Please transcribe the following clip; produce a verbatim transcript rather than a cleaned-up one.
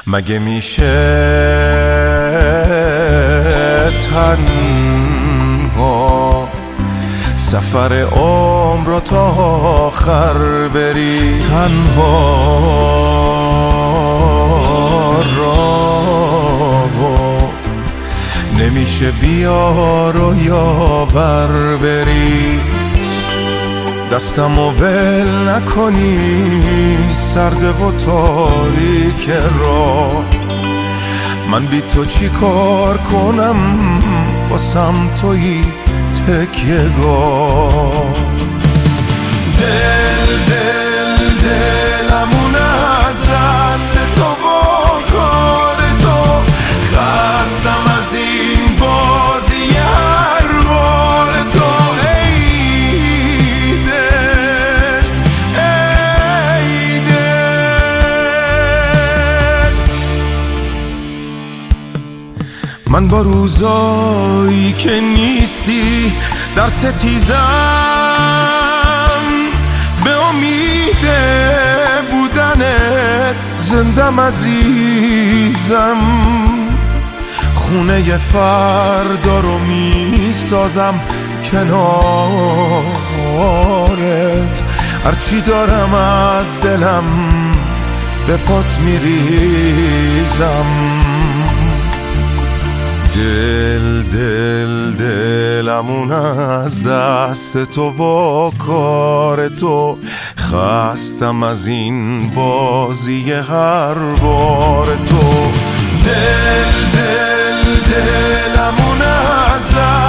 مگه میشه تنها سفر عمر رو تا آخر بری؟ تنها راهو نمیشه بیار و یاور بری. دستمو ول نکنی سرده و تاریک راه، من بی تو چی کار کنم واسم تویی تکیه‌گاه. دل دل دلمون از دست تو و کار تو، خستم از این بازی هر بار تو. ای دل ای دل، من با روزایی که نیستی در ستیزم، به امید بودنت زندم عزیزم. خونه فردا رو می سازم کنارت، هرچی دارم از دلم به پات می ریزم. دل دل دلمون از دست تو و کار تو، خستم از این بازی هر بار تو. دل دل دلمون از دست